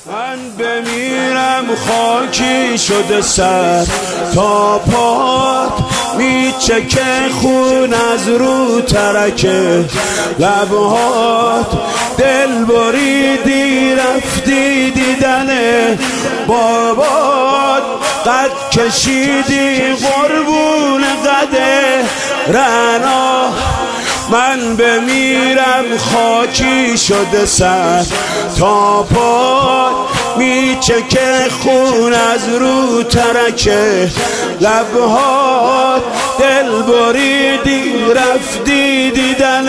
من بمیرم خاکی شده سر تا پات، میچکه خون از رو ترک لبهات. دل بریدی رفتی دیدن بابات، قد کشیدی قربون قده رنا. من بمیرم خاکی شده سر تا پات، میچکه خون از رو ترک لبهات. دل بریدی رفتی دیدن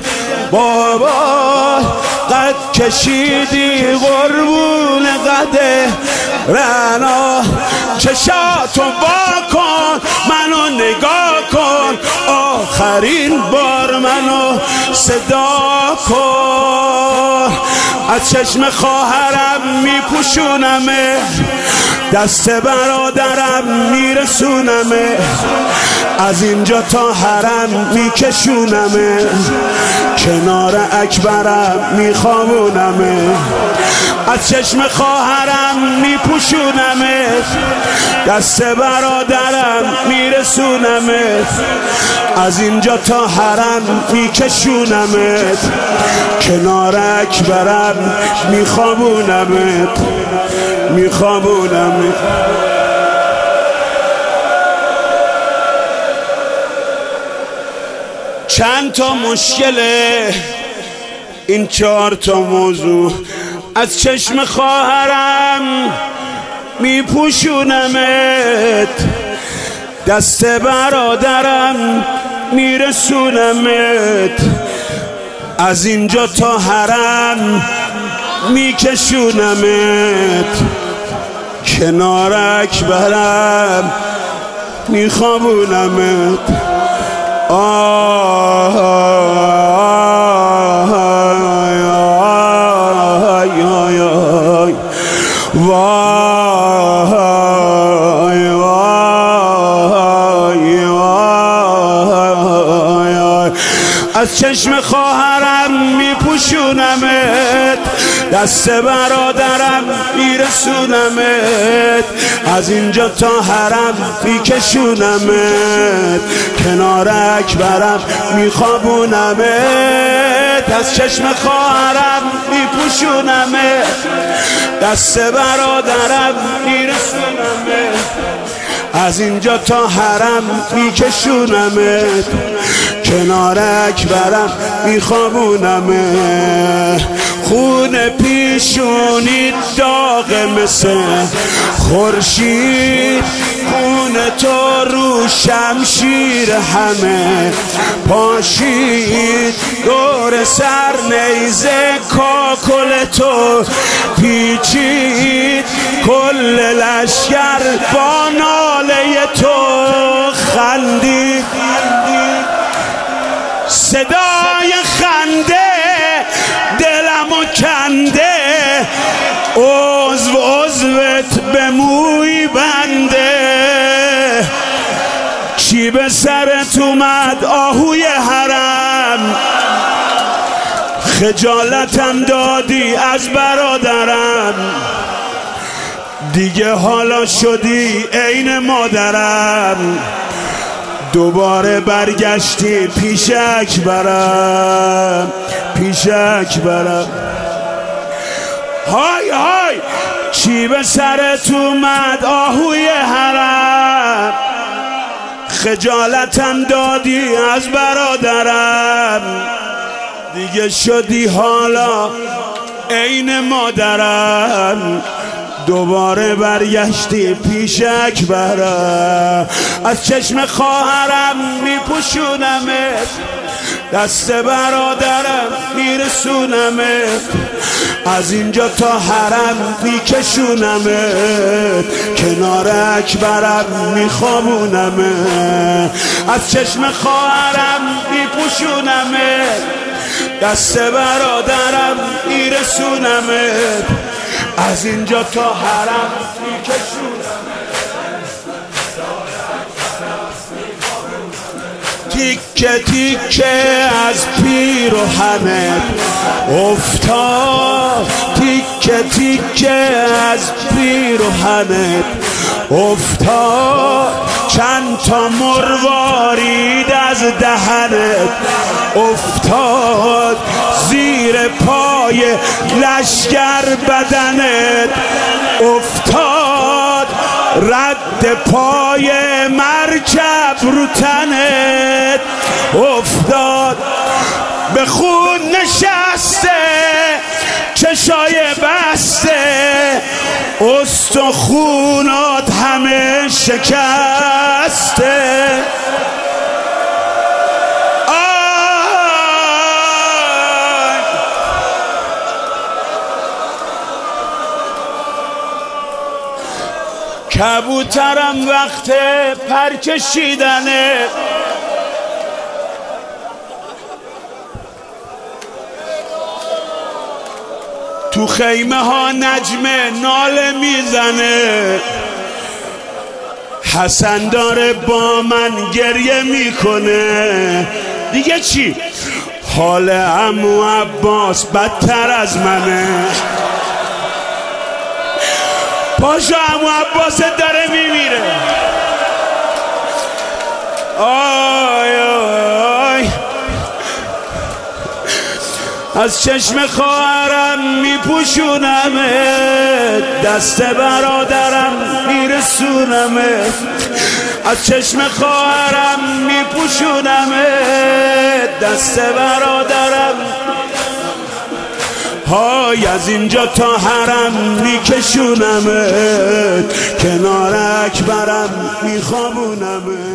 بابات، قد کشیدی قربون قده رنا. چشاتو وا کن منو نگاه کن، آخرین بار منو صدا کن. از چشم خواهرم میپوشونمه، دست برادرم میرسونمه، از اینجا تا حرم میکشونمه، کنار اکبرم میخوابونمه. از چشم خواهرم میپوشونمه، دست برادرم میرسونمه، از اینجا تا حرم میکشونمه، کنار اکبرم میخوابونمه. چند تا مشکله این 4 تا موضوع، از چشم خواهرم میپوشونمت، دست برادرم میرسونمت، از اینجا تا حرم میکشونمت، کنار اکبرم میخوابونمت. از چشم خواهرم میپوشونمت، دست برادرم میرسونمت، از اینجا تا حرم میکشونمت، کنار اکبرم میخوابونمت. از چشم خواهرم میپوشونمت، دست برادرم میرسونمت، از اینجا تا حرم میکشونمت، کنار اکبرم میخوابونمت. خون پیشونی داغ مثل خورشید، خون تو رو شمشیر همه پاشید، دور سر نیزه کاکل تو پیچید، کل لشکر با ناله تو خندید. صدای خنده دلمو کنده، عضوت به موی بنده. چی به سرت اومد آهوی حرم، خجالتم دادی از برادرم، دیگه حالا شدی عین مادرم، دوباره برگشتی پیش اکبرم، پیش اکبرم. های های چی به سرت اومد آهوی حرم، خجالتم دادی از برادرم، دیگه شدی حالا عین مادرم، دوباره برگشتی پیش اکبرم. از چشم خواهرم میپوشونمت، دست برادرم میرسونمت، از اینجا تا حرم میکشونمت، کنار اکبرم میخوابونمت. از چشم خواهرم میپوشونمت، دست برادرم میرسونمت، از اینجا تا حرم میکشونمت. تیکه تیکه از پیراهنت افتاد، تیکه تیکه تیکه از پیرهنت افتاد، چند تا مروارید از دهنت افتاد، زیر پای لشگر بدنت افتاد، رد پای مرکب رو تنت افتاد، به خون نشسته چشای بسته، استخونات همه شکسته. کبوترم وقت پر کشیدنه، تو خیمه ها نجمه ناله میزنه، حسن داره با من گریه میکنه. دیگه چی؟ حال عمو عباس بدتر از منه. پاشو عمو عباس داره میمیره. آی آی از چشم خواهرم میپوشونمه، دست برادرم میرسونمه، از چشم خواهرم میپوشونمه، دست برادرم های از اینجا تا حرم میکشونمه، کنار اکبرم میخوابونمه.